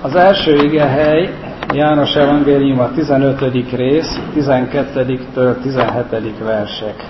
Az első igehely János Evangélium a 15. rész, 12-től 17. versek.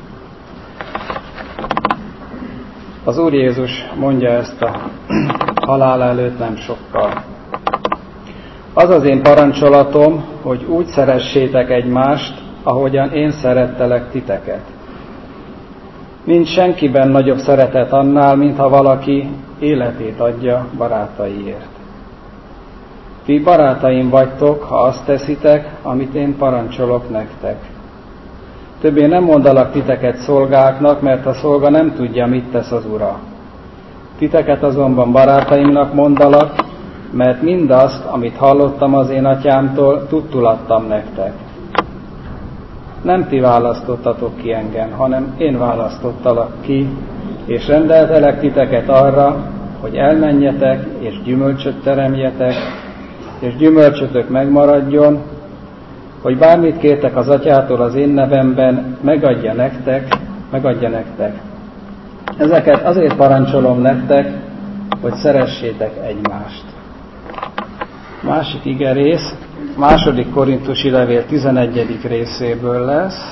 Az Úr Jézus mondja ezt a halál előtt nem sokkal. Az az én parancsolatom, hogy úgy szeressétek egymást, ahogyan én szerettelek titeket. Nincs senkiben nagyobb szeretet annál, mintha valaki életét adja barátaiért. Ti barátaim vagytok, ha azt teszitek, amit én parancsolok nektek. Többé nem mondalak titeket szolgáknak, mert a szolga nem tudja, mit tesz az ura. Titeket azonban barátaimnak mondalak, mert mindazt, amit hallottam az én atyámtól, tudtul adtam nektek. Nem ti választottatok ki engem, hanem én választottalak ki, és rendeltelek titeket arra, hogy elmenjetek, és gyümölcsöt teremjetek, és gyümölcsötök megmaradjon, hogy bármit kértek az atyától az én nevemben, megadja nektek. Ezeket azért parancsolom nektek, hogy szeressétek egymást. Másik igerész, 2. Korintusi levél 11. részéből lesz.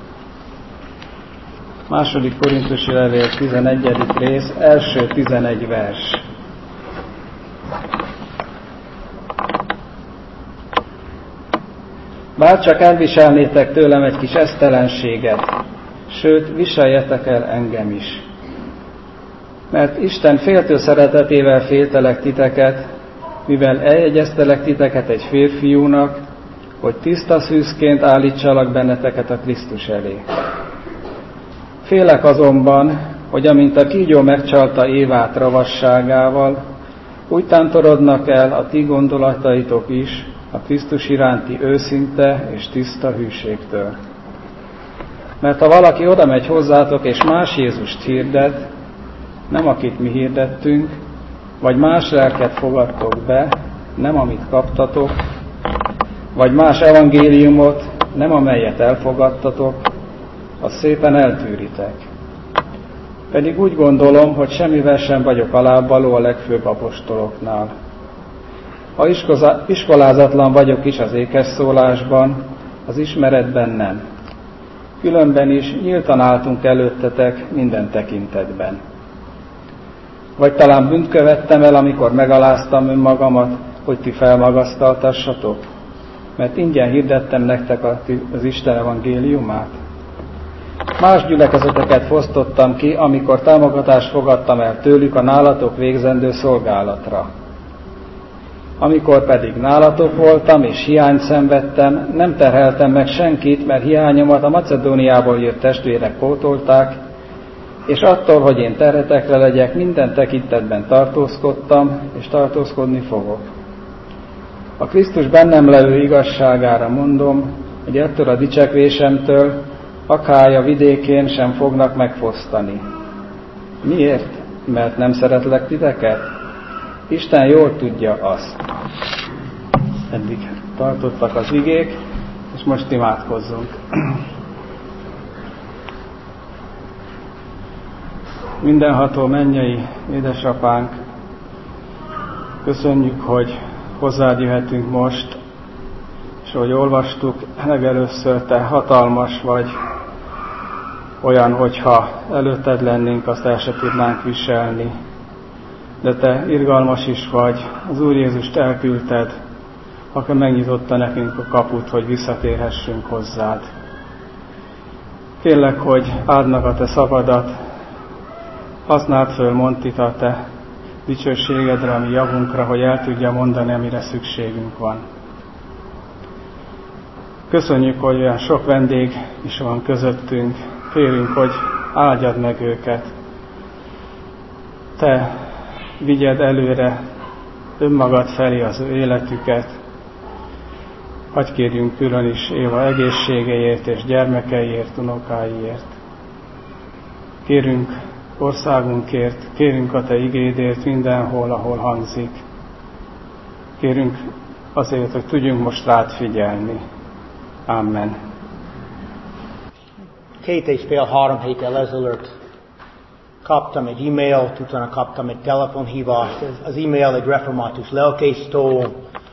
2. Korintusi levél 11. rész, első 11 vers. Bárcsak elviselnétek tőlem egy kis esztelenséget, sőt, viseljetek el engem is. Mert Isten féltő szeretetével féltelek titeket, mivel eljegyeztelek titeket egy férfiúnak, hogy tiszta szűzként állítsalak benneteket a Krisztus elé. Félek azonban, hogy amint a kígyó megcsalta Évát ravasságával, úgy tántorodnak el a ti gondolataitok is a Krisztus iránti őszinte és tiszta hűségtől. Mert ha valaki oda megy hozzátok és más Jézust hirdet, nem akit mi hirdettünk, vagy más lelket fogadtok be, nem amit kaptatok, vagy más evangéliumot, nem amelyet elfogadtatok, azt szépen eltűritek. Pedig úgy gondolom, hogy semmivel sem vagyok alábbvaló a legfőbb apostoloknál. Ha iskolázatlan vagyok is az ékesszólásban, az ismeretben nem. Különben is nyíltan álltunk előttetek minden tekintetben. Vagy talán bűnt követtem el, amikor megaláztam önmagamat, hogy ti felmagasztaltassatok? Mert ingyen hirdettem nektek az Isten evangéliumát? Más gyülekezeteket fosztottam ki, amikor támogatást fogadtam el tőlük a nálatok végzendő szolgálatra. Amikor pedig nálatok voltam és hiányt szenvedtem, nem terheltem meg senkit, mert hiányomat a Macedóniából jött testvérek pótolták, és attól, hogy én terhetekre legyek, minden tekintetben tartózkodtam, és tartózkodni fogok. A Krisztus bennem levő igazságára mondom, hogy ettől a dicsekvésemtől Akálya vidékén sem fognak megfosztani. Miért? Mert nem szeretlek titeket? Isten jól tudja azt. Eddig tartottak az igék, és most imádkozzunk. Mindenható mennyei édesapánk, köszönjük, hogy hozzád jöhetünk most, és ahogy olvastuk legelőször, te hatalmas vagy, olyan, hogyha előtted lennénk, azt el se tudnánk viselni. De te irgalmas is vagy, az Úr Jézust elküldted, aki megnyitotta nekünk a kaput, hogy visszatérhessünk hozzád. Kérlek, hogy áld meg a te szavadat, használd föl Montit a te dicsőségedre, a mi javunkra, hogy el tudja mondani, amire szükségünk van. Köszönjük, hogy olyan sok vendég is van közöttünk. Kérünk, hogy áldjad meg őket. Te vigyed előre önmagad felé az ő életüket. Hadd kérjünk külön is Éva egészségéért és gyermekeiért, unokáiért. Kérünk országunkért, kérünk a te igédért mindenhol, ahol hangzik. Kérünk azért, hogy tudjunk most rád figyelni. Amen. Két és fél 3 héttel ezelőtt kaptam egy e-mailt, utána kaptam egy telefonhívást. Az e-mail egy református lelkésztől,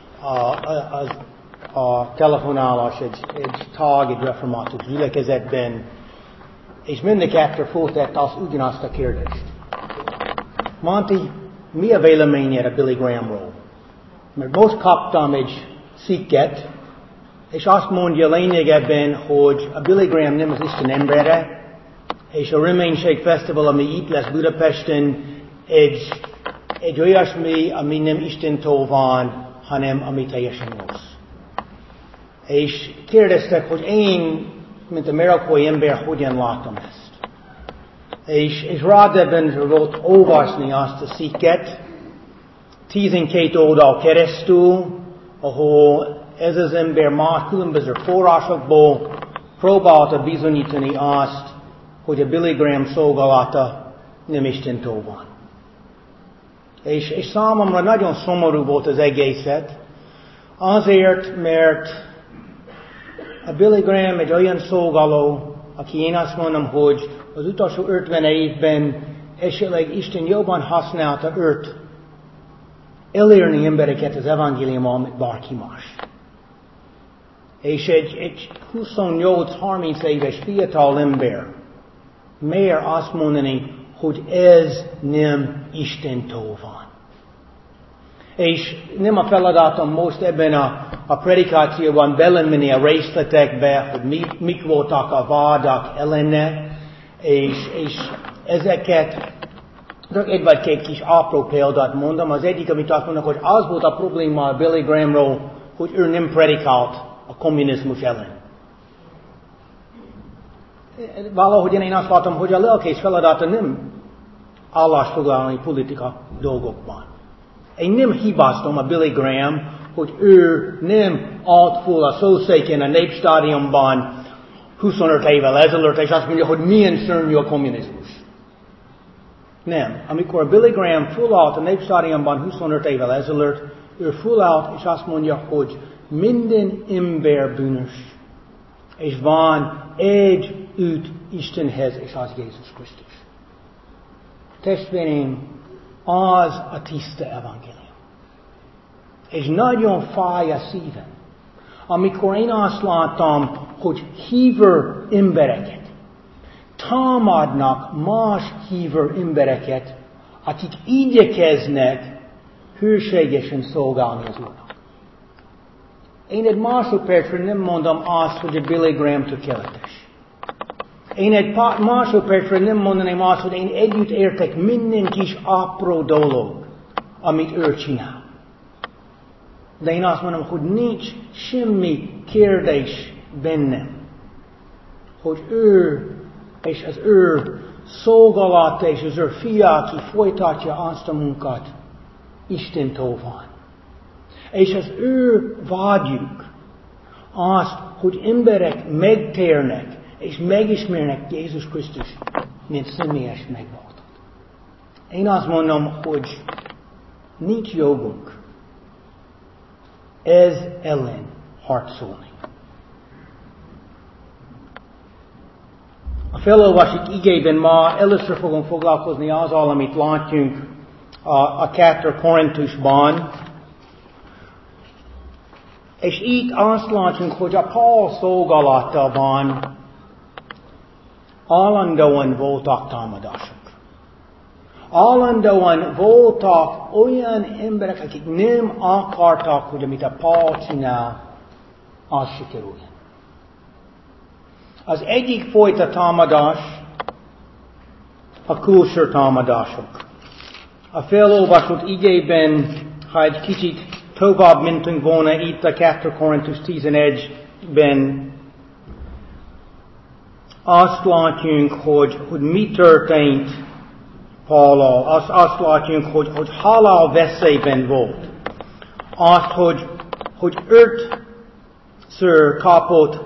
a telefonálás egy tag egy református gyülekezetben, és mindkettő föltett ugyanazt a kérdést. Monty, mi a véleményed a Billy Grahamról? Mert most kaptam egy cikket, és azt mondja lényegében, hogy a Billy Graham nem az Isten embere, és a Reménység Fesztivál, ami itt lesz Budapesten, egy olyasmi, ami nem Istentől van, hanem ami teljesen rossz. És kérdeztek, hogy én, mint amerikai ember, hogyan látom ezt. És rádöbbent volt olvasni azt a cikket, 12 oldal keresztül, ahol ez az ember más különböző forrásokból próbálta bizonyítani azt, hogy a Billy Graham szolgálata nem Istentől van. És számomra nagyon szomorú volt az egészet, azért, mert a Billy Graham egy olyan szolgáló, aki én azt mondom, hogy az utolsó 50 évben esetleg Isten jobban használta őt elérni embereket az evangéliummal, mint bárki más. És egy 28-30 éves fiatal ember mer azt mondani, hogy ez nem Istentől van. És nem a feladatom most ebben a predikációban belemenni a részletekbe, hogy mik voltak a vádak ellene, és ezeket egy vagy két kis apró példát mondom. Az egyik, amit azt mondok, hogy az volt a probléma a Billy Grahamról, hogy ő nem predikált a kommunizmus ellen. Valahogy én azt látom, hogy a lelkész feladata nem állásfoglalni politika dolgokban. Én nem hibáztam a Billy Graham, hogy ő nem állt föl a szószéken a Népstadionban 25 évvel ezelőtt, és azt mondja, hogy milyen szörnyű a kommunizmus. Nem. Amikor Billy Graham fölállt a Népstadionban 25 évvel ezelőtt, ő fölállt, és azt mondja, hogy minden ember bűnös, és van egy út Istenhez, és az Jézus Krisztus. Testvéreim, az a tiszta evangélium. És nagyon fáj a szívem, amikor én azt látom, hogy hívő embereket támadnak más hívő embereket, akik igyekeznek hűségesen szolgálni az Úrnak. Én egy másodpercre nem mondom azt, hogy a Billy Graham tökéletes. Én egy másodpercre nem mondanám azt, hogy én együtt értek minden kis apró dolog, amit ő csinál. De én azt mondom, hogy nincs semmi kérdés bennem, hogy ő és az ő szolgálata és az ő fia, aki folytatja azt a munkát, Istentől van. És az ő vágyuk azt, hogy emberek megtérnek és megismernek Jézus Krisztus, mint személyes megváltót. Én azt mondom, hogy nincs jogunk ez ellen harcolni. A felolvasott igében ma először fogunk foglalkozni azzal, amit látjunk a 2 Korintusban. És itt azt látjuk, hogy a Pál szolgálatában állandóan voltak támadások. Állandóan voltak olyan emberek, akik nem akartak, hogy amit a Pál csinál, az sikerüljen. Az egyik fajta támadás a külső támadások. A felolvasott igében, ha egy kicsit tovább mentünk volna itt a 2 Korintus 11-ben, azt látjuk, hogy mi történt Pállal. Azt látjuk, hogy halál veszélyben volt. Azt, hogy 5-ször kapott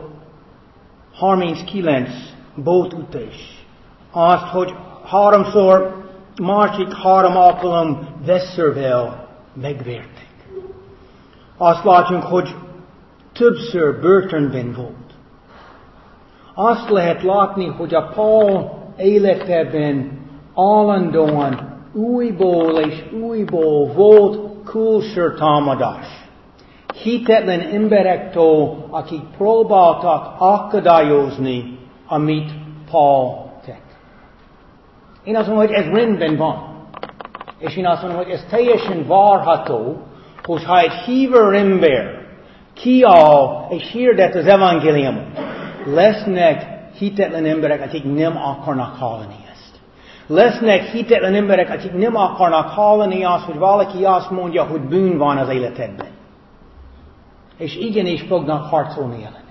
39 bótütés. Azt, hogy 3-szor, másik 3 alkalom veszővel megverték. Azt látjuk, hogy többször börtönben volt. Azt lehet látni, hogy a Pál életében állandóan újból és újból volt külső támadás. Hitetlen emberektől, akik próbáltak akadályozni, amit Paul tett. Én azt mondom, hogy ez rendben van. És én azt mondom, hogy ez teljesen várható, hogyha egy hívő ember kiáll és hirdet az evangéliumot, lesznek hitetlen emberek, akik nem akarnak hallani ezt. Lesznek hitetlen emberek, akik nem akarnak hallani azt, hogy valaki azt mondja, hogy bűn van az életedben. És igenis fognak harcolni ellene.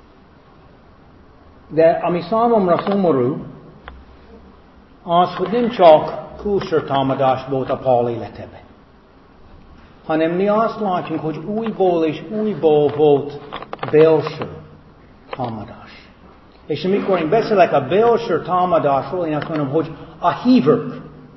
De ami számomra szomorú, az, hogy nem csak külső támadás volt a Paul életében, hanem mi azt látjuk, hogy újból és újból volt belső támadás. És amikor én beszélek a belső támadásról, én azt mondom, hogy a hívők,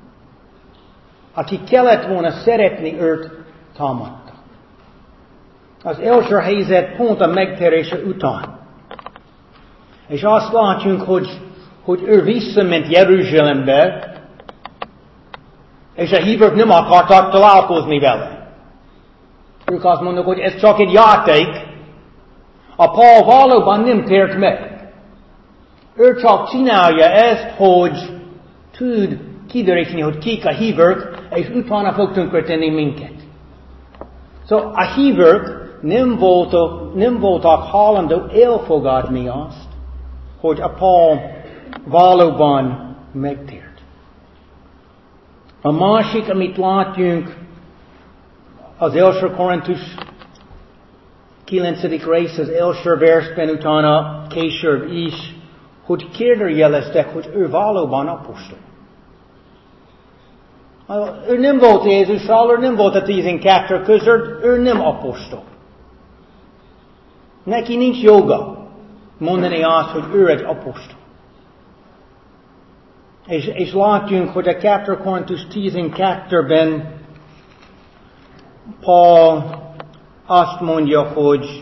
akik kellett volna szeretni őt, támadtak. Az első helyzet pont a megtérése után. És azt látjuk, hogy ő visszament Jeruzsálembe, és a hívők nem akartak találkozni vele. Ők azt mondják, hogy ez csak egy játék. A Paul valóban nem tért meg. Ő csak csinálja ezt, hogy tud kideríteni, hogy kik a hívők, és utána fog tönkretenni minket. Szóval a hívők nem voltak hajlandó elfogadni azt, hogy a Paul valóban megtért. A másik, amit látjunk az első Korintus 9. rész, az első versben, utána később is, hogy kérdőjeleztek, hogy ő valóban apostol. Ő nem volt Jézussal, ő nem volt a 12 között, ő nem apostol. Neki nincs joga mondani azt, hogy ő egy apostol. És látjunk, hogy a 2 Korintus 12-ben Paul azt mondja, hogy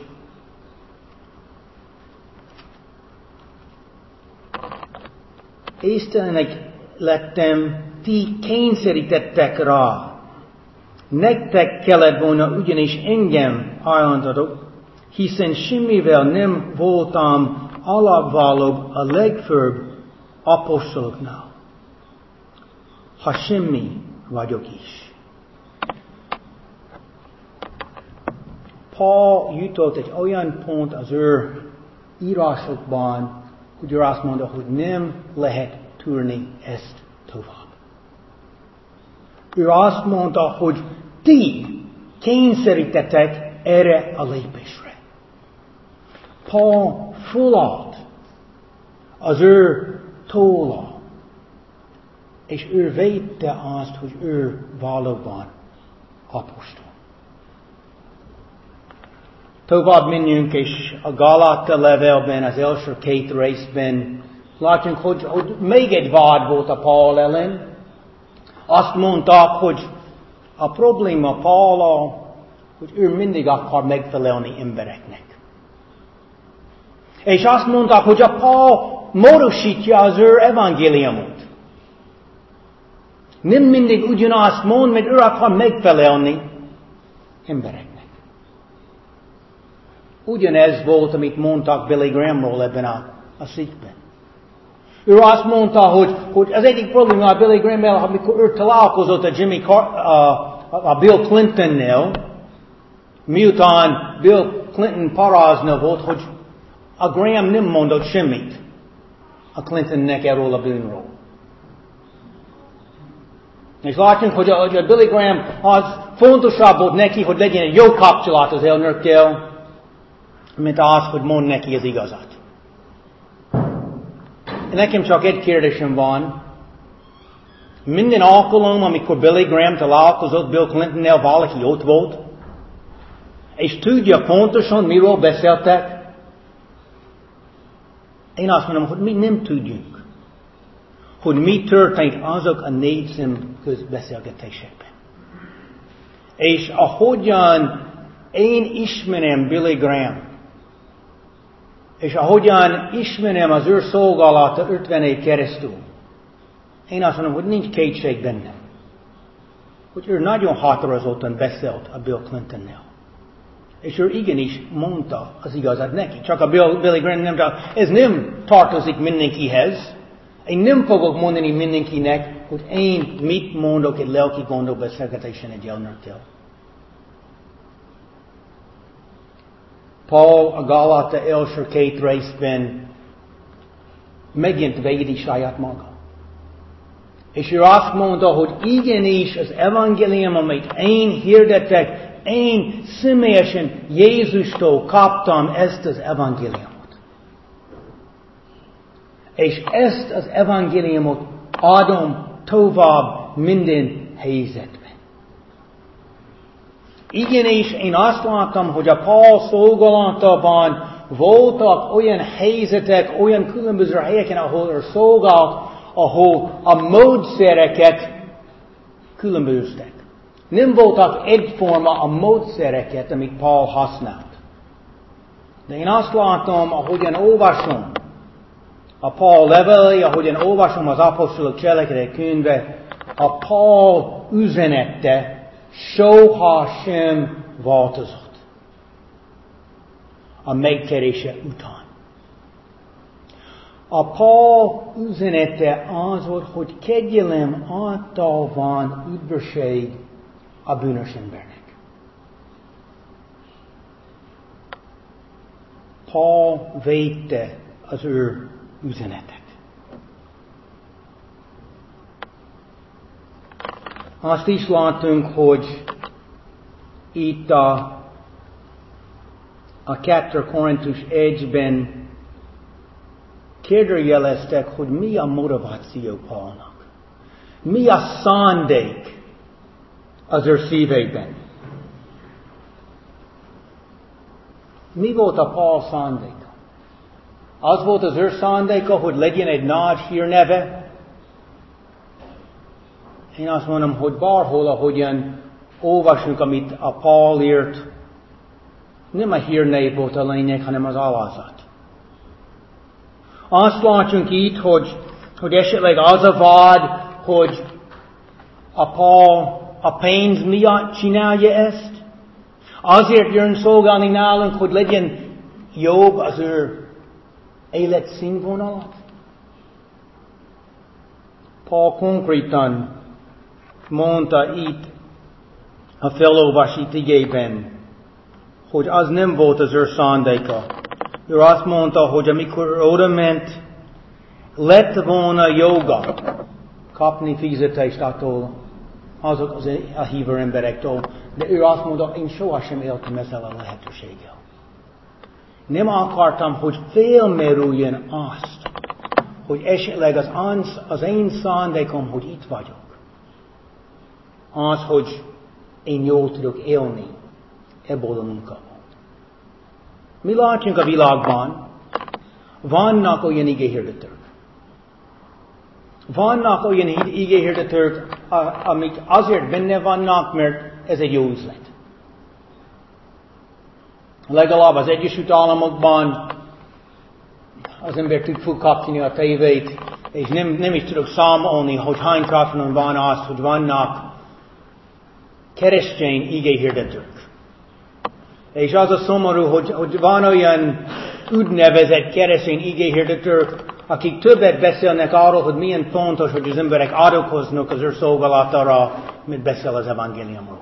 észtelenek lettem, ti kényszerítettek rá. Nektek kellett volna ugyanis engem ajánlatatok, hiszen semmivel nem voltam alapvalóbb a legfőbb apostoloknál, ha semmi vagyok is. Paul jutott egy olyan pont az ő írásokban, hogy ő azt mondta, hogy nem lehet tűrni ezt tovább. Ő azt mondta, hogy ti kényszerítettek erre a lépésre. Paul fölállt az ő tolla, és ő védte azt, hogy ő valóban apostol. Tovább menjünk, és a Gáláta levélben, az első 2 részben látjuk, hogy még egy vád volt a Paul ellen. Azt mondták, hogy a probléma Paul-al, hogy ő mindig akar megfelelni embereknek. És azt mondták, hogy a Paul módosítja az ő evangéliumot. Nem mindig ugyanazt mond, mert ő akar megfelelni embereknek. Ugyanez volt, amit mondtak Billy Grahamról ebben a cikkben. Ő azt mondta, hogy az egyik probléma a Billy Graham-mel, amikor ő találkozott a Bill Clinton-nel, miután Bill Clinton parázna volt, hogy a Graham nem mondott semmit a Clintonnek erről a bűnről. És látjuk, hogy a Billy Graham az fontosabb volt neki, hogy legyen egy jó kapcsolat az elnökkel, mint az, hogy mond neki az igazat. Nekem csak egy kérdésem van. Minden alkalom, amikor Billy Graham találkozott Bill Clintonnel, valaki ott volt, és tudja pontosan, miről beszéltek, én azt mondom, hogy mi nem tudjuk, hogy mi történt azok a 4 szem közbeszélgetésekben. És ahogyan én ismerem Billy Graham, és ahogyan ismerem az ő szolgálata 50 év keresztül, Én azt mondom, hogy nincs kétség benne, hogy ő nagyon határozottan beszélt a Bill Clintonnel. És ő igenis mondta az igazat neki. Csak a Billy Graham nem mondta, ez nem tartozik mindenkihez. Én nem fogok mondani mindenkinek, hogy én mit mondok egy lelki gondolbeszélgetésen egy elnökkel. Paul a Galata első 2 részben megint védi saját maga. És ő azt mondta, hogy igenis az evangélium, amit én hirdetek, én személyesen Jézustól kaptam ezt az evangéliumot. És ezt az evangéliumot adom tovább minden helyzetben. Igenis, én azt láttam, hogy a Paul szolgálatában voltak olyan helyzetek, olyan különböző helyeken, ahol ő szolgált, ahol a módszereket különböztek. Nem voltak egyforma a módszereket, amit Paul használt. De én azt látom, ahogyan olvasom a Paul levelei, ahogyan olvasom az apostolok cselekedet könyve, a Paul üzenete soha sem változott a megtérése után. A Paul üzenete az volt, hogy kegyelem által van üdvösség a bűnös embernek. Paul védte az ő üzenetet. Azt is látunk, hogy itt a 2 Korintus 1-ben kérdőjeleztek, hogy mi a motiváció Paulnak. Mi a szándék az ő szívében. Mi volt a Paul szándéka? Az volt az ő szándéka, hogy legyen egy nagy hírneve. Én azt mondom, hogy bárhol, ahogyan olvasunk, amit a Paul írt, nem a hírnév volt a lényeg, hanem az alázat. Azt látjuk itt, hogy esetleg az a vád, hogy a Paul a pénz miatt csinálja ezt. Azért jön szolgálni nálunk, hogy legyen jobb az ő életszínvonala. Paul konkrétan mondta itt a felolvasott igében, hogy az nem volt az ő szándéka. Ő azt mondta, hogy amikor oda ment, lett volna joga kapni fizetést attól, azok a hívő emberektől, de ő azt mondta, én sohasem éltem ezzel a lehetőséggel. Nem akartam, hogy félmerüljön azt, hogy esetleg az én szándékom, hogy itt vagyok. Az, hogy én jól tudok élni ebből a munkából. Mi látjunk a világban, vannak olyan igéhirdetők. Vannak olyan igéhirdetők, amik azért benne vannak, mert ez egy jó üzlet. Legalább az Egyesült Államokban az ember tud fölkapcsolni a tévét, és nem is tudok számolni, hogy hány tartalom van az, hogy vannak keresztény igéhirdetők. És az a szomorú, hogy van olyan úgynevezett keresztény igéhirdetők, akik többet beszélnek arról, hogy milyen fontos, hogy az emberek adokoznak az ő szolgálatára, mint beszél az evangéliumról.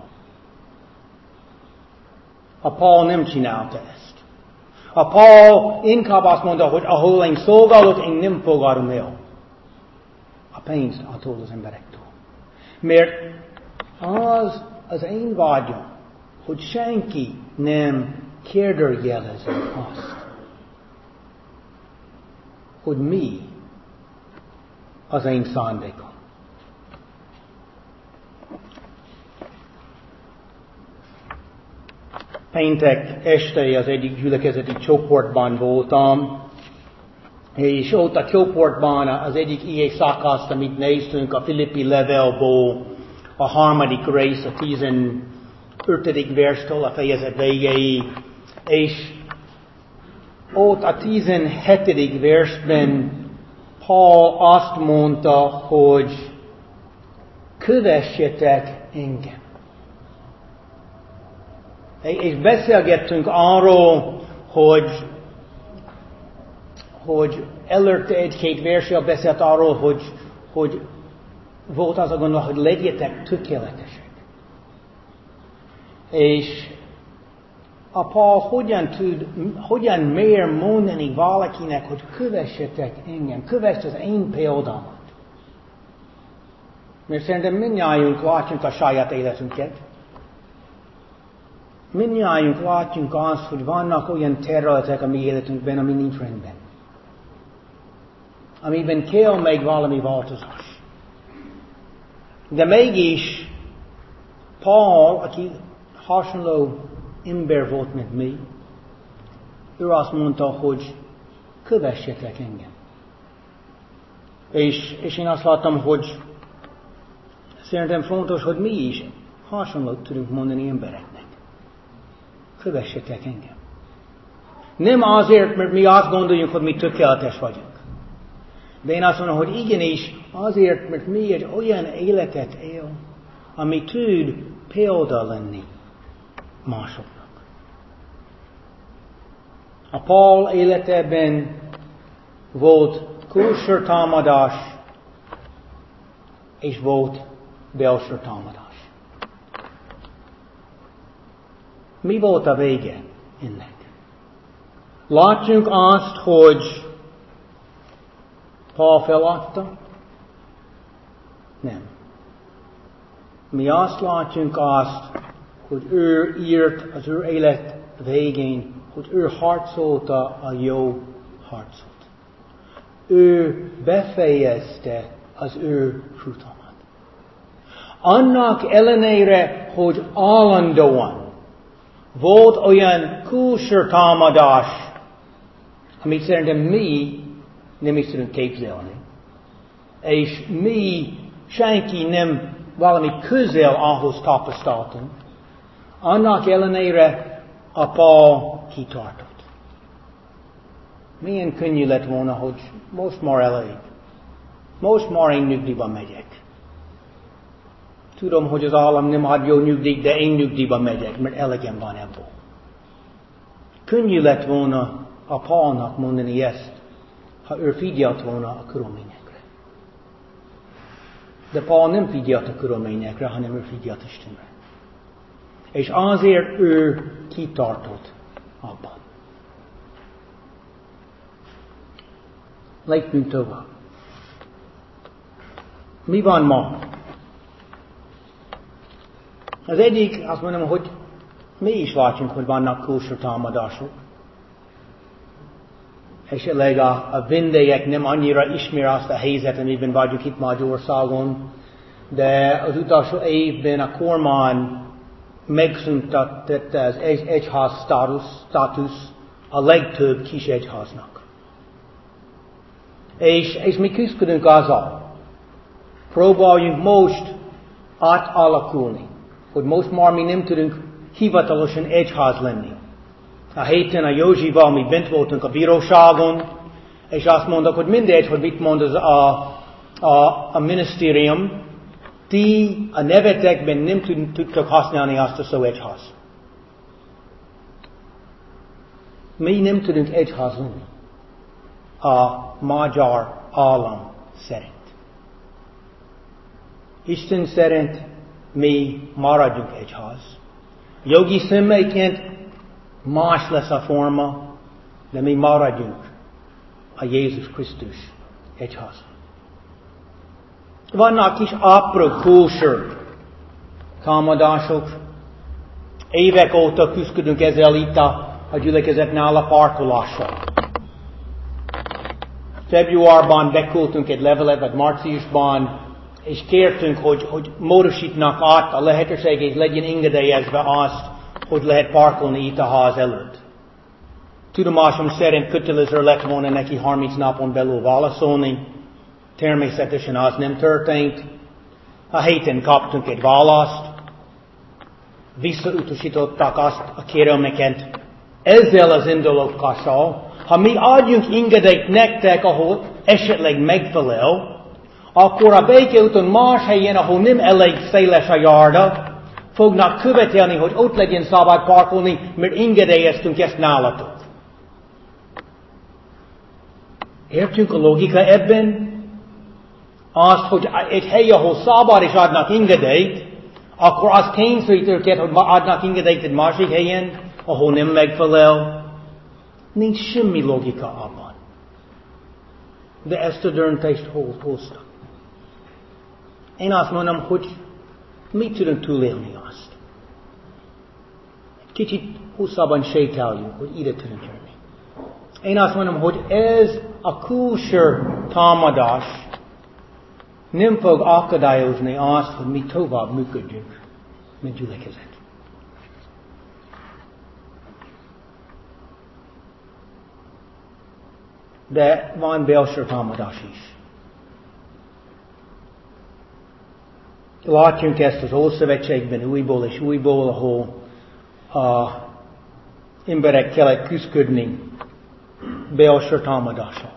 A Paul nem csinálta ezt. A Paul inkább azt mondta, hogy ahol én szolgálok, én nem fogadom el a pénzt attól az emberektől. Mert az én vágyom, hogy senki nem kérdőjelezi azt, hogy mi az én szándékom. Péntek este az egyik gyülekezeti csoportban voltam, és ott a csoportban az egyik igé szakaszt, amit néztünk a Filippi levelból, a 3. rész, a 15. verstől a fejezet végéig, és ott a 17. versben Paul azt mondta, hogy kövessetek engem. És beszélgettünk arról, hogy előtte egy-két verssel beszélt arról, hogy volt az a gondolat, hogy legyetek tökéletesek. És a Paul hogyan mer mondani valakinek, hogy kövessetek engem, kövesd az én példámat. Mert szerintem mindnyájunk látjuk a saját életünket. Mindnyájunk látjuk azt, hogy vannak olyan területek a mi életünkben, ami nincs rendben. Amiben kell még valami változás. De mégis Paul, aki hasonló ember volt, mint mi, ő azt mondta, hogy kövessetek engem. És én azt láttam, hogy szerintem fontos, hogy mi is hasonlót tudunk mondani embereknek. Kövessetek engem. Nem azért, mert mi azt gondoljuk, hogy mi tökéletes vagyunk. De én azt mondom, hogy igenis azért, mert mi egy olyan életet él, ami tud példa lenni másoknak. A Paul életében volt külső támadás, és volt belső támadás. Mi volt a vége ennek? Látjuk azt, hogy Paul feladta? Nem. Mi azt látjuk azt, hogy ő írt az ő élet végén, hogy ő harcolta a jó harcot. Ő befejezte az ő futamát. Annak ellenére, hogy állandóan volt olyan külső támadás, amit szerintem mi nem is tudunk képzelni. És mi senki nem valami közel ahhoz tapasztaltunk. Annak ellenére a Paul kitartott. Milyen könnyű lett volna, hogy most már elég. Most már én nyugdíjba megyek. Tudom, hogy az állam nem ad jó nyugdíjt, de én nyugdíjba megyek, mert elegem van ebből. Könnyű lett volna a Paulnak mondani ezt, ha ő figyelt volna a körülményekre. De Paul nem figyelt a körülményekre, hanem ő figyelt Istenre. És azért ő kitartott abban. Lépjünk tovább. Mi van ma? Az egyik, azt mondom, hogy mi is látjuk, hogy vannak külső támadások. Esetleg a vendégek nem annyira ismer azt a helyzetet, amiben vagyunk itt Magyarországon, de az utolsó évben a kormány megszüntetette az egyház státusz a legtöbb kis egyháznak. És mi küzdködünk azzal. Próbáljunk most átalakulni, hogy most már mi nem tudunk hivatalosan egyház lenni. A héten a Józsival mi bent voltunk a bíróságon, és azt mondok, hogy mindegy, hogy mit mond az a minisztérium, ti a nevetekben nem tudtok használni azt a szó egyház. Mi nem tudunk egyház lenni a magyar állam szerint. Isten szerint mi maradjunk egyház. Jogi személyként más lesz a forma, de mi maradjunk a Jézus Krisztus egyház. Vannak kis apró külső támadások. Évek óta küzdködünk ezzel itt a gyülekezetnál a parkolással. Februárban beküldtünk egy levelet, vagy márciusban, és kértünk, hogy módosítnak át a lehetőségét, legyen engedélyezve azt, hogy lehet parkolni itt a ház előtt. Tudomásom szerint kötelező lett volna neki 30 napon belül válaszolni. Természetesen az nem történt. A héten kaptunk egy választ. Visszautasították azt a kérelmeket ezzel az indulókással, ha mi adjunk engedélyt nektek, ahol esetleg megfelel, akkor a békeúton más helyen, ahol nem elég széles a járda, fognak követelni, hogy ott legyen szabad parkolni, mert engedélyeztünk ezt nálatok. Értünk a logika ebben? Azt, hogy egy hely, ahol szabad és adnak engedélyt, akkor az kényszerít őket, hogy adnak engedélyt egy másik helyen, ahol nem megfelel. Nincs semmi logika abban. De ezt a döntést hoztak. Én azt mondom, hogy mit tudunk túlélni azt. Kicsit hosszabban sétáljunk, hogy ide tudunk jönni. Én azt mondom, hogy ez a külső támadás nem fog akadályozni azt, hogy mi tovább működjünk, mint gyülekezet. De van belső támadás is. Látjunk ezt az Ószövetségben újból és újból, ahol emberek kellett küzdködni belső támadással.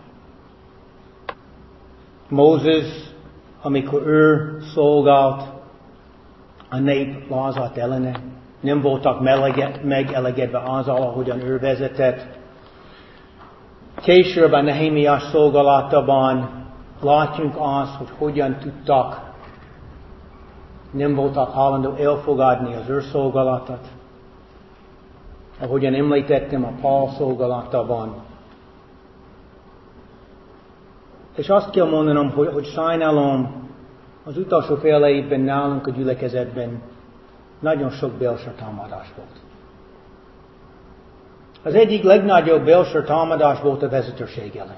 Mózes, amikor ő szolgált, a nép lázadt ellene, nem voltak megelegedve azzal, ahogyan ő vezetett. Később a Nehemiás szolgálatában látjunk azt, hogy hogyan tudtak, nem voltak hajlandó elfogadni az ő szolgálatot. Ahogyan említettem a Pál szolgálatában. És azt kell mondanom, hogy sajnálom, az utolsó fél évben nálunk a gyülekezetben nagyon sok belső támadás volt. Az egyik legnagyobb belső támadás volt a vezetőség ellen.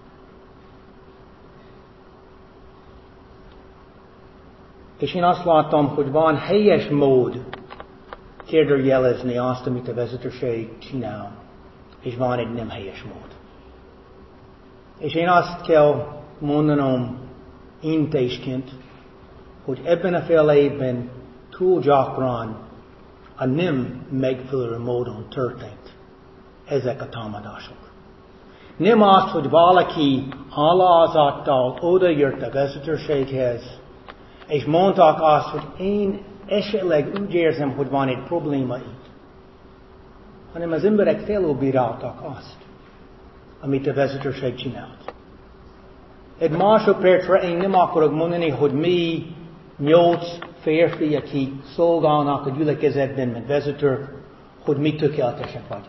És én azt láttam, hogy van helyes mód kérdőjelezni azt, amit a vezetőség csinál, és van egy nem helyes mód. És én azt kell mondanom intésként, hogy ebben a fél évben túl gyakran a nem megfelelő módon történt ezek a támadások. Nem azt, hogy valaki alázattal odajött a vezetőséghez, és mondták azt, hogy én esetleg úgy érzem, hogy van egy probléma itt. Hanem az emberek felülbíráltak azt, amit a vezetőség csinált. Egy másodpercre én nem akarok mondani, hogy mi 8 férfi, akik szolgálnak a gyülekezetben, mint vezetők, hogy mi tökéletesek vagyunk.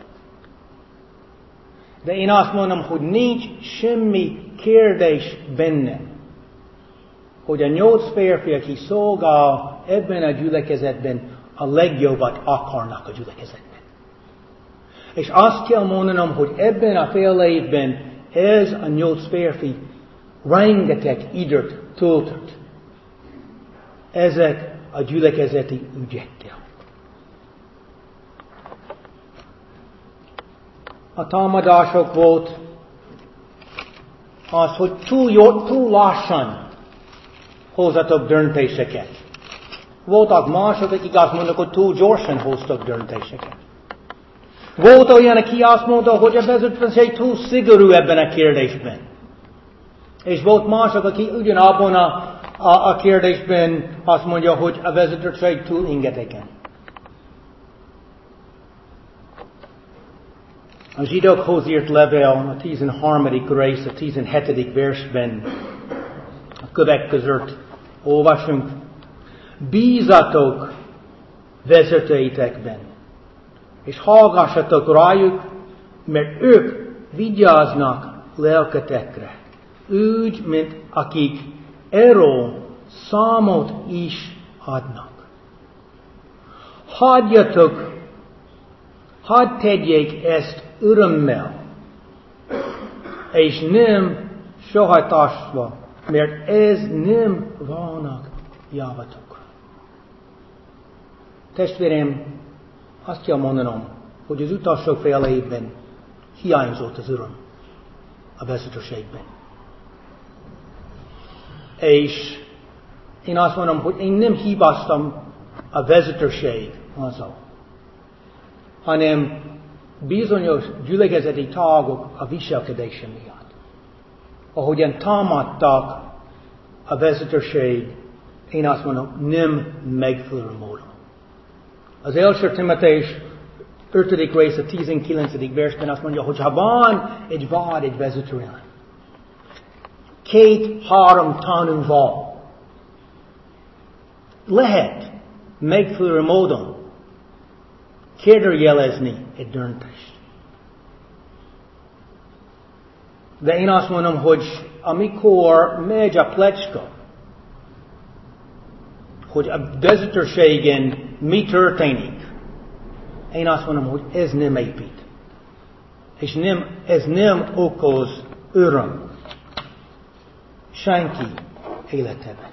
De én azt mondom, hogy nincs semmi kérdés benne, hogy a 8 férfi, aki szolgál ebben a gyülekezetben, a legjobbat akarnak a gyülekezetben. És azt kell mondanom, hogy ebben a fél évben ez a 8 férfi rengeteg időt töltött ezek a gyülekezeti ügyekkel. A támadások volt az, hogy túl lassan hozzatok döntéseket. Voltak mások, akik azt mondnak, hogy túl gyorsan hoztak döntéseket. Volt olyan, aki azt mondta, hogy a vezetőség túl szigorú ebben a kérdésben. És volt mások, aki ugyanabban a kérdésben azt mondja, hogy a vezetőség túl engedékeny. A zsidókhoz írt levél, a 13. rész, a 17. versben a következőt olvasunk. Bízatok vezetőitekben, és hallgassatok rájuk, mert ők vigyáznak lelketekre, úgy, mint akik erről számot is adnak. Hadd tegyék ezt örömmel, és nem sohajtásva, mert ez nem válnak javatokra. Testvérem, azt kell mondanom, hogy az utolsó fél évben hiányzott az öröm a vezetőségben. És én azt mondom, hogy én nem hibáztam a vezetőség azzal, hanem bizonyos gyülekezeti tagok a viselkedése miatt. Ahogyan támadtak a vezetőség, én azt mondom, nem megfelelő módon. Az első Timoteus 5. rész a 19. versben azt mondja, hogy ha van egy vád egy vezető ellen, 2-3 tanúval lehet megfelelő módon kérdőjelezni egy döntést. De én azt mondom, hogy amikor megy a plecska, hogy a vezetőségen mi történik, én azt mondom, hogy ez nem épít. És ez nem okoz öröm senki életében.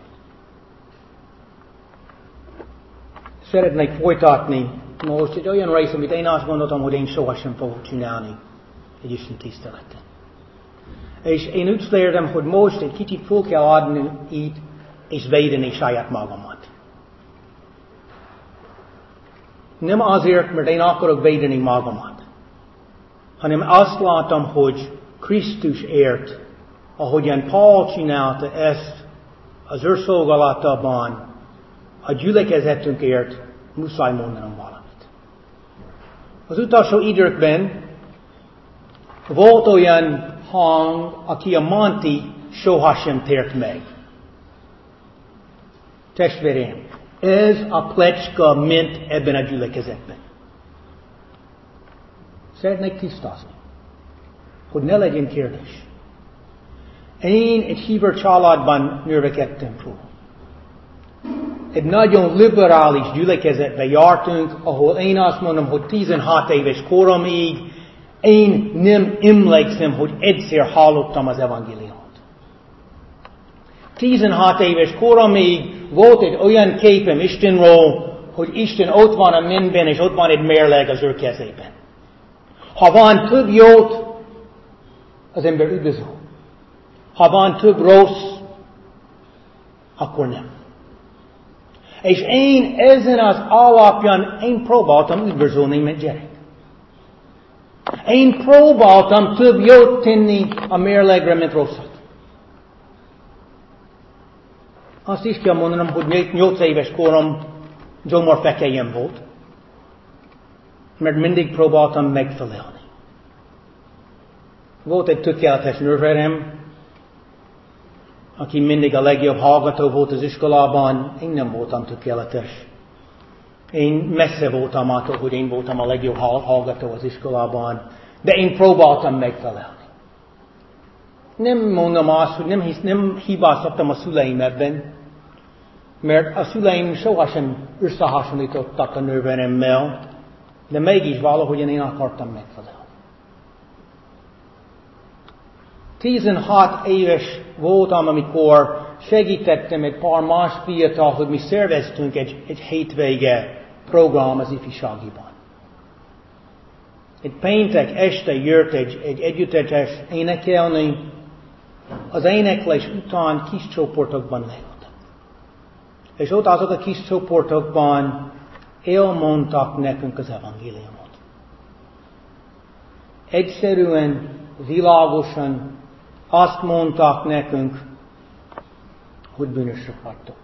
Szeretnék folytatni most egy olyan rész, amit én azt gondoltam, hogy én sohasem fogok csinálni egy Isten tiszteleten. És én úgy értem, hogy most egy kicsit föl kell adni itt, és védeni saját magamat. Nem azért, mert én akarok védeni magamat, hanem azt látom, hogy Krisztus ért, ahogyan Paul csinálta ezt az ő szolgálatában, a gyülekezetünkért muszáj mondanom valamit. Az utolsó időkben volt olyan hang, aki a Monty sohasem tért meg. Testvérem, ez a plecska ment ebben a gyülekezetben. Szeretnék tisztázni, hogy ne legyen kérdés. Én egy hívő családban növekedtem föl. Egy nagyon liberális gyülekezetbe jártunk, ahol én azt mondom, hogy 16 éves koromig én nem emlékszem, hogy egyszer hallottam az evangéliumot. 16 éves koromig volt egy olyan képem Istenről, hogy Isten ott van a mennyben, és ott van egy mérleg az ő kezében. Ha van több jót, az ember üdvözöl. Ha van több rossz, akkor nem. És én ezen az alapján próbáltam üdvözölni, mint gyerek. Én próbáltam több jót tenni a mérlegre, mint rosszat. Azt is kell mondanom, hogy 8 éves korom gyomor fekélyem volt, mert mindig próbáltam megfelelni. Volt egy tökéletes nővérem, aki mindig a legjobb hallgató volt az iskolában. Én nem voltam tökéletes. Én messze voltam attól, hogy én voltam a legjobb hallgató az iskolában, de én próbáltam megfelelni. Nem mondom azt, hogy nem hibáztattam a szüleim ebben, mert a szüleim sohasem összehasonlítottak a nővéremmel, de mégis valahogyan én akartam megfelelni. 16 éves voltam, amikor segítettem egy pár más fiatal, hogy mi szerveztünk egy hétvége program az ifjúságiban. Egy péntek este jött egy együttes énekelni, az éneklés után kis csoportokban leültek. És ott azok a kis csoportokban elmondtak nekünk az evangéliumot. Egyszerűen, világosan azt mondták nekünk, hogy bűnösök vagytok.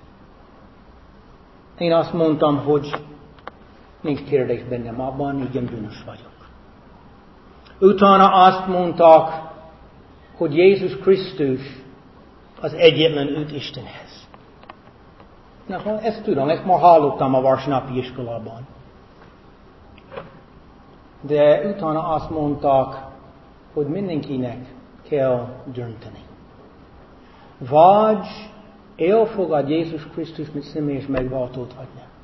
Én azt mondtam, hogy nincs kérdés bennem abban, igen, bűnös vagyok. Utána azt mondták, hogy Jézus Krisztus az egyetlen út Istenhez. Na, ezt tudom, ezt már hallottam a vasárnapi iskolában. De utána azt mondták, hogy mindenkinek kell dönteni. Vagy elfogad Jézus Krisztus, mint személyes megváltót, vagy nem.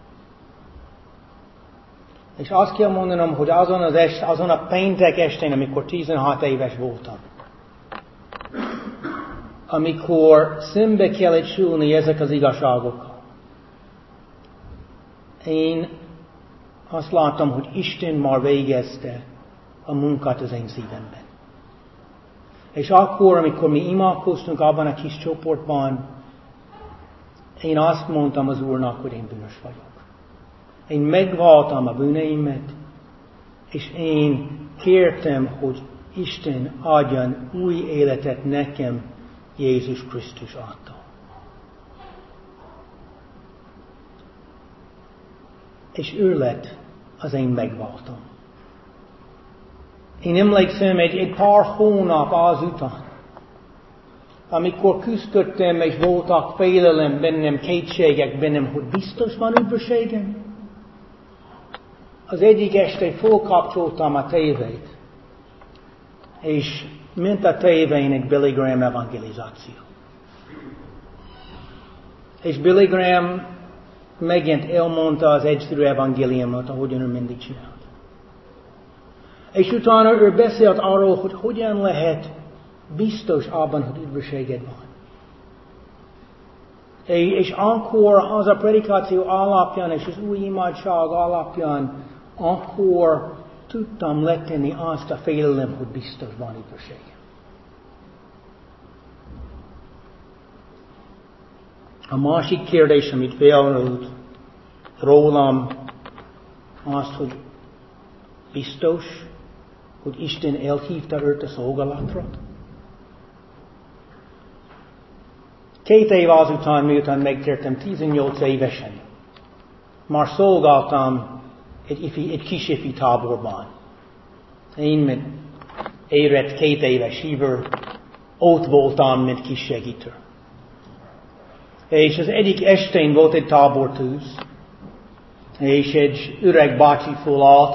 És azt kell mondanom, hogy azon a péntek estén, amikor 16 éves voltam, amikor szembe kellett sülni ezek az igazságokkal, én azt láttam, hogy Isten már végezte a munkát az én szívemben. És akkor, amikor mi imádkoztunk abban a kis csoportban, én azt mondtam az Úrnak, hogy én bűnös vagyok. Én megvalltam a bűneimet, És én kértem, hogy Isten adjon új életet nekem Jézus Krisztus által. És ő lett az én megváltom. Én emlékszem egy pár hónap azután, amikor küzdöttem, és voltak félelem bennem, kétségek bennem, hogy biztos van üdvösségem. Az egyik este fölkapcsoltam a tévét, és ment a tévének Billy Graham evangelizáció. És Billy Graham megint elmondta az egyszerű evangéliumot, ahogyan ő mindig csinált. És utána ő beszélt arról, hogy hogyan lehet biztos abban, hogy üdvösséged van. És akkor az a predikáció alapján, és az új imádság alapján, akkor tudtam letenni azt a félelem, hogy biztos van üdvösségem. A másik kérdés, amit felmerült rólam, azt, hogy biztos, hogy Isten elhívta őt a szolgálatra. 2 év azután, miután megtértem 18 évesen, már szolgáltam egy kis ifi táborban. Én, mint érett 2 éves hívő, ott voltam, mint kis segítő. És az egyik estén volt egy tábortűz, és egy öreg bácsi fölállt,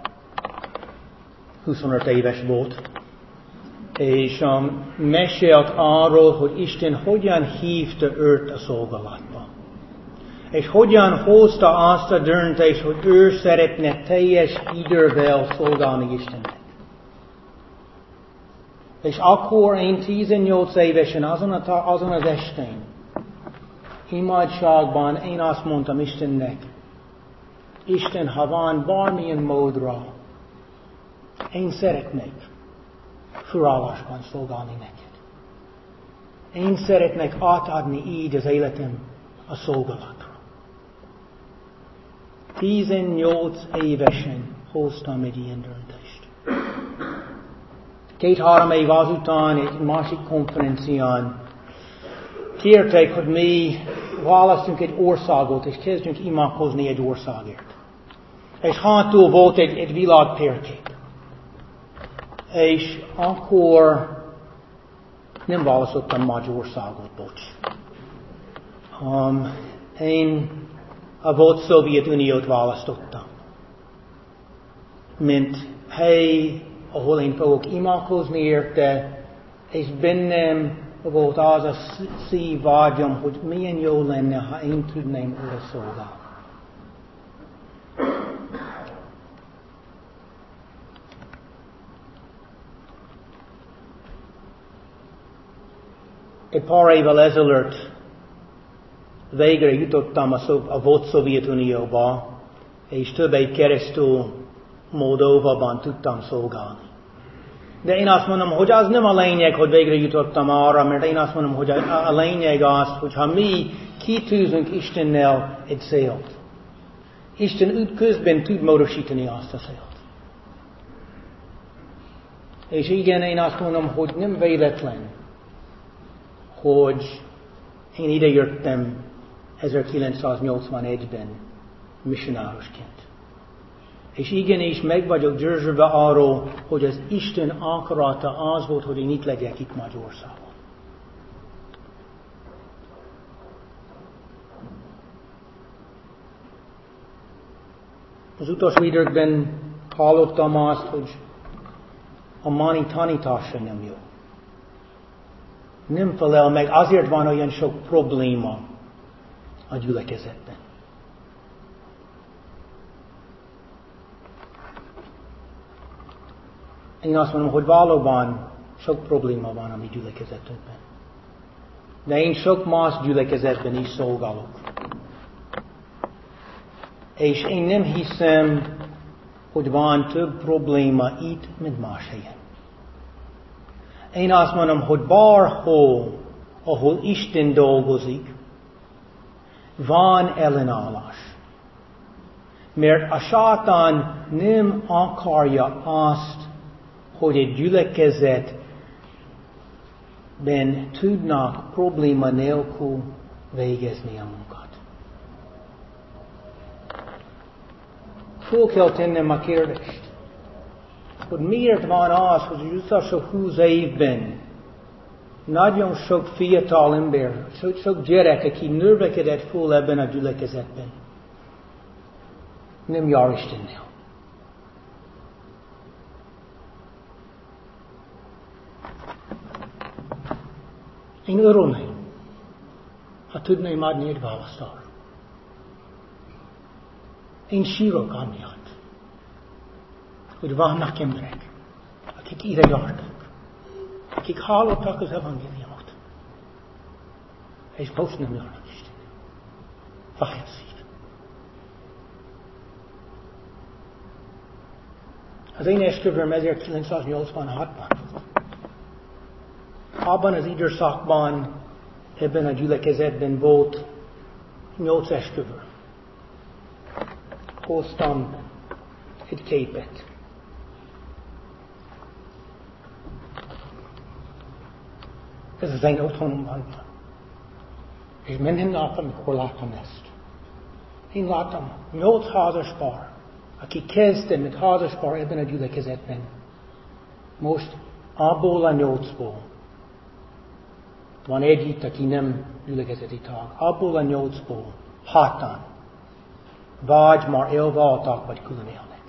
25 éves volt, és mesélt arról, hogy Isten hogyan hívta őt a szolgálatba. És hogyan hozta azt a döntést, hogy ő szeretne teljes idővel szolgálni Istennek. És akkor én 18 évesen, azon az estén, imádságban én azt mondtam Istennek, Isten, ha van bármilyen módra, én szeretnék főállásban szolgálni neked. Én szeretnék átadni így az életem a szolgálatra. 18 évesen hoztam egy ilyen döntést. 2-3 év azután egy másik konferencián kérték, hogy mi választunk egy országot, és kezdjünk imádkozni egy országért. És hátul volt egy világtérkép. És akkor nem választottam Magyarországot, bocs. Én a volt Szovjetuniót választottam. Mint hely, ahol én fogok imádkozni érte, és bennem volt az a szívvágyam, hogy milyen jó lenne, ha én tudnám oda szolgálni. Egy pár évvel ezelőtt végre jutottam a volt Szovjetunióba, és több év keresztül Moldovában tudtam szolgálni. De én azt mondom, hogy az nem a lényeg, hogy végre jutottam arra, mert én azt mondom, hogy a lényeg az, hogyha mi kitűzünk Istennel egy célt, Isten közben tud módosítani azt a célt. És igen, én azt mondom, hogy nem véletlen, hogy én idejöttem 1981-ben missionárusként. És igenis meg vagyok győződve arról, hogy az Isten akarata az volt, hogy én itt legyek itt Magyarországon. Az utolsó időkben hallottam azt, hogy a mani tanítása nem jó. Nem felel meg, azért van olyan sok probléma a gyülekezetben. Én azt mondom, hogy valóban sok probléma van a mi gyülekezetünkben. De én sok más gyülekezetben is szolgálok. És én nem hiszem, hogy van több probléma itt, mint más helyen. Én azt mondom, hogy bárhol, ahol Isten dolgozik, van ellenállás. Mert a sátán nem akarja azt, hogy egy gyülekezetben tudnak probléma nélkül végezni a munkát. Föl kell tennem a kérdést, hogy miért van az, hogy az utolsó 20 évben nagyon sok fiatal ember, sok gyerek, aki növekedett föl ebben a gyülekezetben, nem jár Istennel. Én örülném, ha tudnám adni egy választ arra. Én sírok amiatt, hogy vannak emberek, akik ide jártak, akik hallottak az evangéliumot, és most nem járnak Istennek. Fáj a szív. Az én esküvőm 1986-ban. Abban az időszakban ebben a gyülekezetben volt 8 esküvő. Hoztam egy képet. Ez az én otthonomban van. És minden nap, amikor látom ezt, én látom 8 házas pár, aki kezdte, mint házas pár ebben a gyülekezetben. Most abból a 8-ból van egy itt, aki nem gyülekezeti tag. Abból a 8-ból 6-an vagy már elváltak, vagy külön élnek.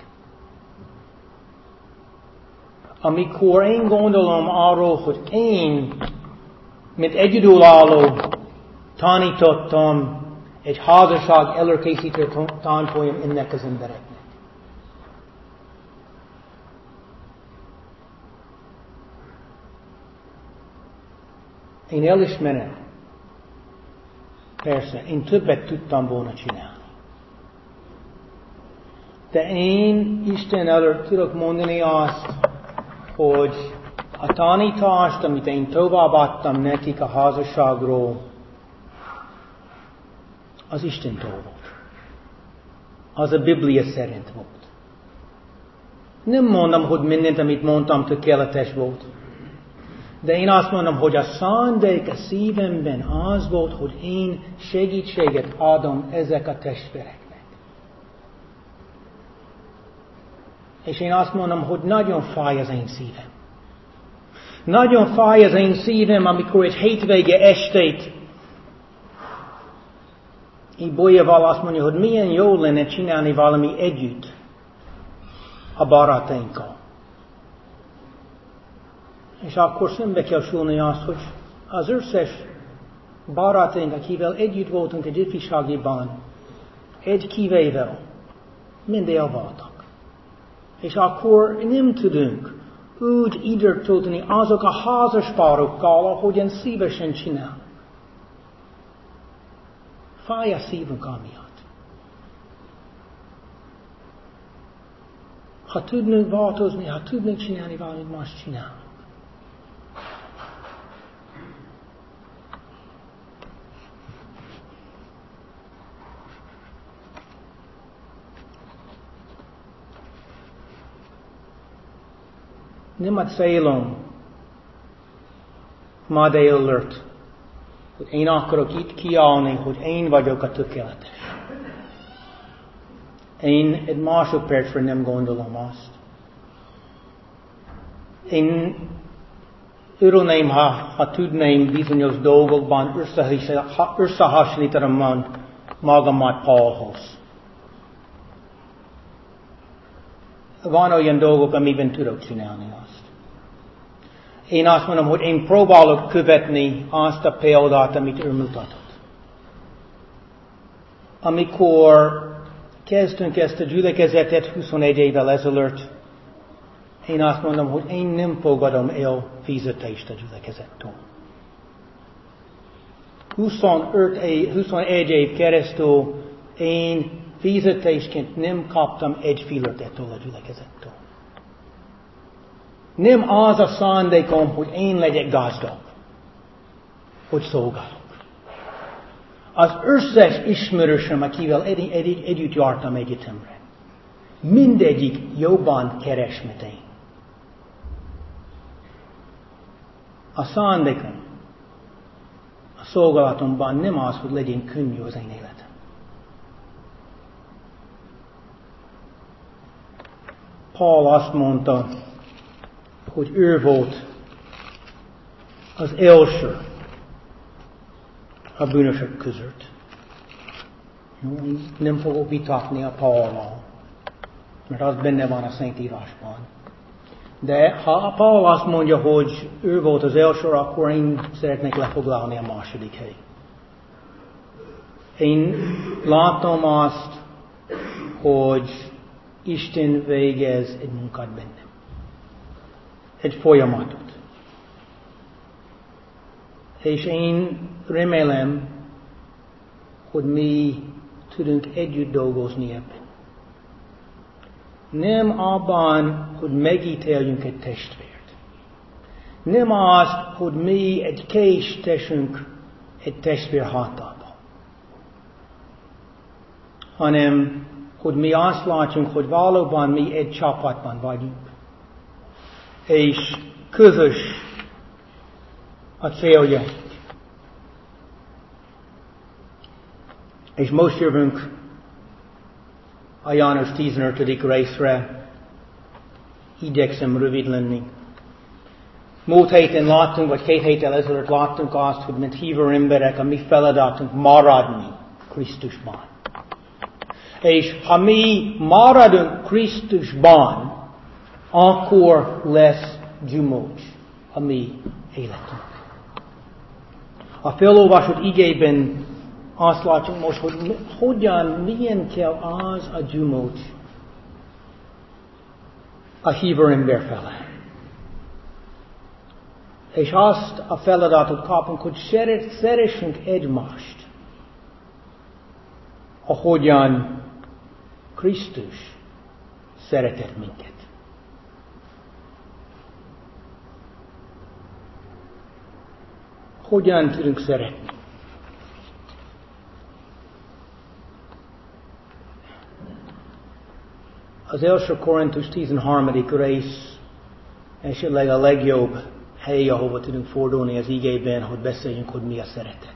Amikor én gondolom arról, hogy én, mint egyedülálló tanítottam egy házasság előkészítő tanfolyam ennek az embereknek. Én elismerem. Persze, én többet tudtam volna csinálni. De én Isten előtt tudok mondani azt, hogy a tanítást, amit én továbbadtam nekik a házasságról, az Istentől volt. Az a Biblia szerint volt. Nem mondom, hogy mindent, amit mondtam, tökéletes volt. De én azt mondom, hogy a szándék a szívemben az volt, hogy én segítséget adom ezek a testvéreknek. És én azt mondom, hogy nagyon fáj az én szívem. Nagyon fáj az én szívem, amikor egy hétvége estét így bolyával azt mondja, hogy milyen jó lenne csinálni valami együtt a barátainkkal. És akkor szembe kell sülni azt, hogy az összes barátaink, akivel együtt voltunk egy ifjúságiban, egy kivével, mind elváltak. És akkor nem tudunk úgy időt tölteni azok a házaspárokkal, ahogyan szívesen csinál. Fáj a szívünk amiatt. Ha tudnunk változni, ha tudnunk csinálni valamit, más csinálunk. Nem a célom ma délelőtt, hogy én akarok itt kiállni, hogy én vagyok a tökéletes. Én egy másodpercre nem gondolom azt. Én örülném, ha tudnám bizonyos dolgokban összehasonlítanom magamat Paulhoz. Van olyan dolgok, amiben tudok csinálni azt. Én azt mondom, hogy én próbálok követni azt a példát, amit ő mutatott. Amikor kezdtünk ezt a gyülekezetet 21 évvel ezelőtt, én azt mondom, hogy én nem fogadom el fizetést a gyülekezettől. 21 év keresztül én fizetésként nem kaptam egy fillert ettől a gyülekezettől. Nem az a szándékom, hogy én legyek gazdag, hogy szolgálok. Az összes ismerősöm, akivel együtt jártam egyetemre, mindegyik jobban keres, mint én. A szándékom, a szolgálatomban nem az, hogy legyen könnyű az én életem. Paul azt mondta, hogy ő volt az első a bűnösök között. Nem fogok vitatni a Paullal, mert az benne van a Szentírásban. De ha a Paul azt mondja, hogy ő volt az első, akkor én szeretnék lefoglalni a második helyet. Én látom azt, hogy Isten végez egy munkát bennem. Egy folyamatot. És én remélem, hogy mi tudunk együtt dolgozni ebben. Nem abban, hogy megítéljünk egy testvért. Nem az, hogy mi egy kést teszünk egy testvér hátába. Hanem, hogy mi azt látjunk, hogy valóban mi egy csapatban vagyunk. És közös a célja. És most jövünk a János 15. részre. Igyekszem rövid lenni. Múlt héten láttunk, vagy 2 héttel ezelőtt láttunk azt, hogy mint hívő emberek a mi feladatunk maradni Krisztusban. És ha mi maradunk Krisztusban, akkor lesz gyümölcs a mi életünk. A felolvasott igében azt látjuk most, hogy milyen kell az a gyümölcs a hívő ember fele. És azt a feladatot kapunk, hogy szeressünk egymást, ahogyan Krisztus szeretett minket. Hogyan tudunk szeretni? Az első Korintus 13. rész esetleg a legjobb hely, ahova tudunk fordulni az igében, hogy beszéljünk, hogy mi a szeretet.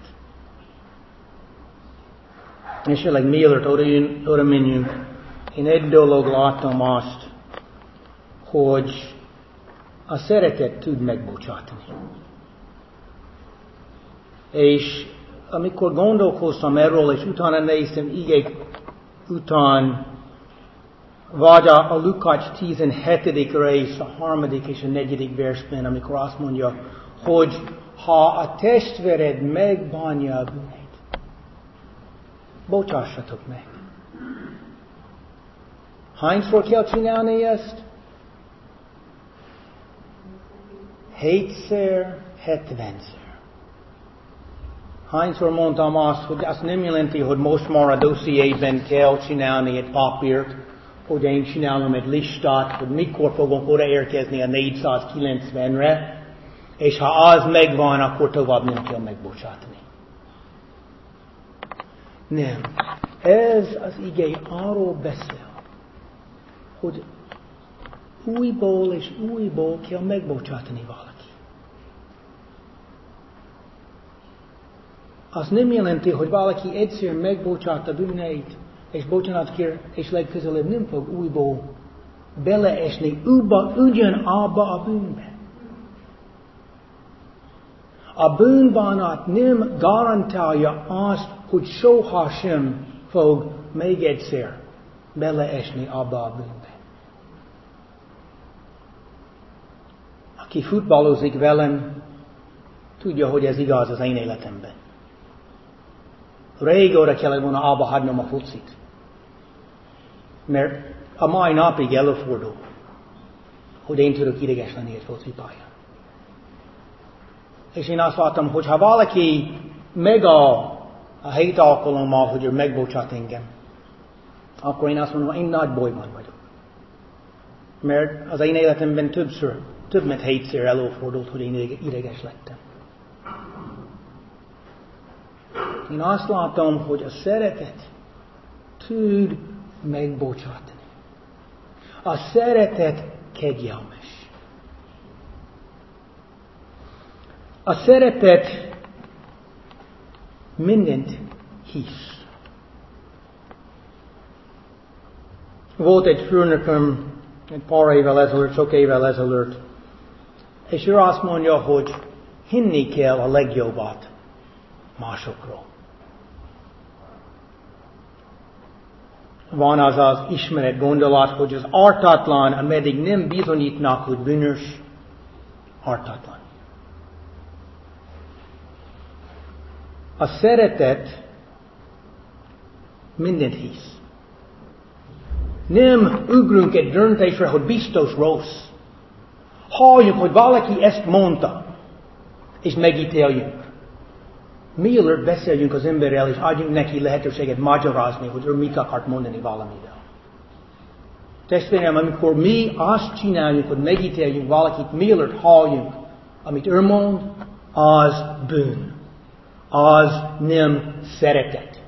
Esetleg mielőtt oda menjünk, én egy dolog látom azt, hogy a szeretet tud megbocsátani. És amikor gondolkoztam erről, és utána néztem igék után, vagy a Lukács 17. rész, a 3. és a 4. versben, amikor azt mondja, hogy ha a testvéred megbánja a bűnét, bocsássatok meg. Hányszor kell csinálni ezt? 7-szer, 70-szer. Hányszor mondtam azt, hogy azt nem jelenti, hogy most már a dossziében kell csinálni egy papírt, hogy én csinálom egy listát, hogy mikor fogunk odaérkezni a 490-re, és ha az megvan, akkor tovább nem kell megbocsátani. Nem. Ez az ige arról beszél, hogy újból és újból kell megbocsátani valaki. Az nem jelenti, hogy valaki egyszer megbocsát a bűneit, és bocsánat kér, és legközelebb nem fog újból beleesni ugyanabba a bűnbe. A bűnbánat nem garantálja azt, hogy sohasem fog még egyszer beleesni abba a bűnbe. Aki futballozik velem, tudja, hogy ez igaz az én életemben. Régóta kellett volna abba hagynom a focit. Mert a mai napig előfordul, hogy én tudok ideges lenni egy focipályán. És én azt láttam, hogy ha valaki megáll a 7 alkalommal, hogy ő megbocsát engem, akkor én azt mondom, én nagy bajban vagyok. Mert az én életemben több mint 7-szer előfordult, hogy én ideges lettem. Én azt látom, hogy a szeretet tud megbocsátani. A szeretet kegyelmes. A szeretet mindent hisz. Volt egy főnököm egy pár évvel ezelőtt, sok évvel ezelőtt, és ő azt mondja, hogy hinni kell a legjobbat másokról. Van az az ismeret gondolat, hogy az ártatlan, ameddig nem bizonyítnak, hogy bűnös, ártatlan. A szeretet mindent hisz. Nem ugrunk egy döntésre, hogy biztos rossz. Halljuk, hogy valaki ezt mondta, és megítéljünk. Mielőtt beszéljünk az emberrel, és adjunk neki lehetőséget magyarázni, hogy ő mit akart mondani valamivel. Testvérem, amikor mi azt csináljuk, hogy megítéljünk valakit, mielőtt halljunk, amit ő mond, az bűn. Az nem szeretet.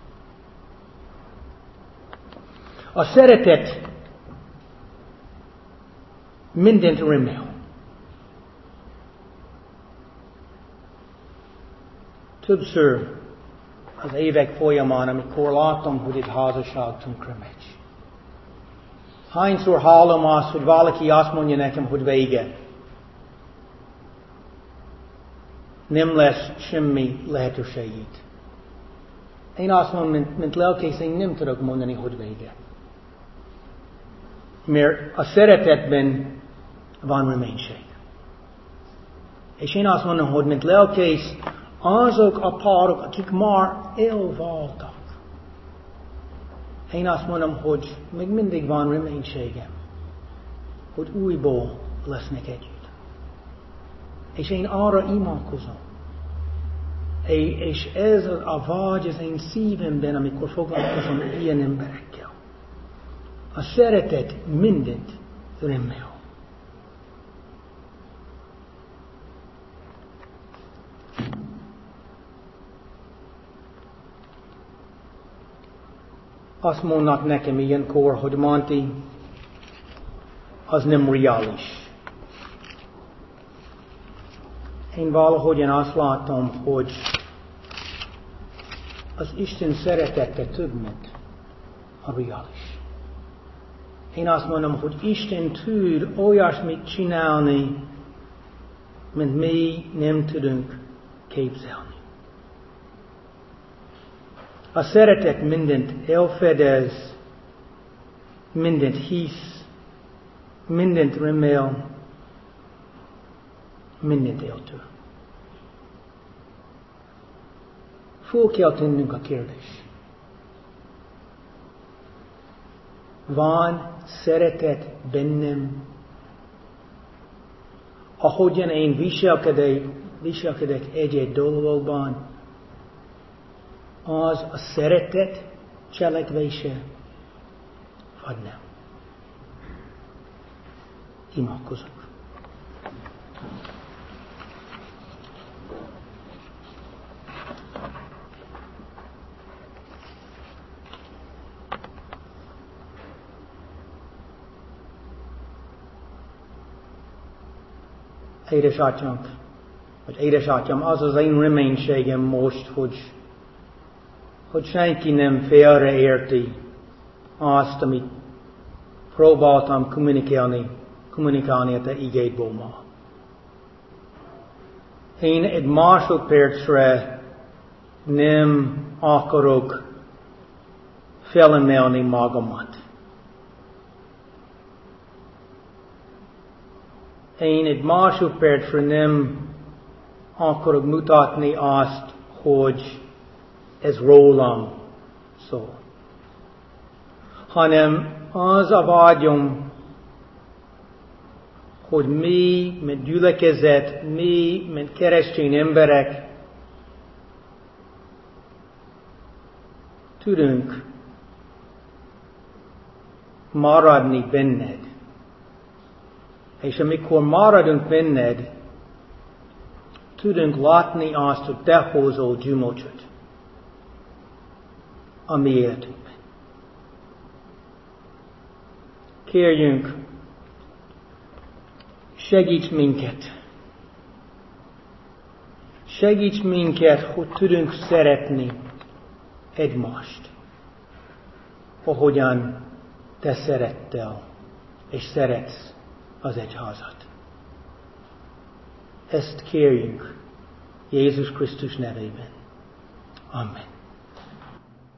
A szeretet mindent remel. Többször az évek folyamán, amikor látom, hogy egy házasság tönkre megy. Hányszor hallom azt, hogy valaki azt mondja nekem, hogy vége. Nem lesz semmi lehetőségét. Én azt mondom, mint lelkész, én nem tudok mondani, hogy vége. Mert a szeretetben van reménység. És én azt mondom, hogy mint lelkész, azok a párok, akik már elváltak. Én azt mondom, hogy még mindig van reménységem, hogy újból lesznek együtt. És én arra imádkozom. És ez a vágy az én szívemben, amikor foglalkozom ilyen emberekkel. A szeretet mindent remel. Azt mondnak nekem ilyenkor, hogy Monty, az nem reális. Én valahogyan azt látom, hogy az Isten szeretete több, mint a reális. Én azt mondom, hogy Isten tud olyasmit csinálni, mint mi nem tudunk képzelni. A szeretet mindent elfedez, mindent hisz, mindent remel, mindent eltör. Föl kell tennünk a kérdést. Van szeretet bennem? Ahogyan én viselkedek egy-egy dologban, az a szeretet cselekvése, vagy nem. Imádkozunk. Édesatyánk, vagy édesatyám, az az én reménységem most, hogy senki nem félreérti azt, amit próbáltam kommunikálni a te igédból ma. Én egy másodpercre nem akarok felemelni magamat. Én egy másodpercre nem akarok mutatni azt, hogy ez rólam szól. Hanem az a vágyom, hogy mi, mint gyülekezet, mi, mint keresztény emberek, tudunk maradni benned. És amikor maradunk benned, tudunk látni azt, hogy te hozol gyümölcsöt a mi életünkben. kérjünk, segíts minket. Segíts minket, hogy tudunk szeretni egymást, ahogyan te szerettél, és szeretsz az egyházat. Ezt kérjünk Jézus Krisztus nevében. Amen.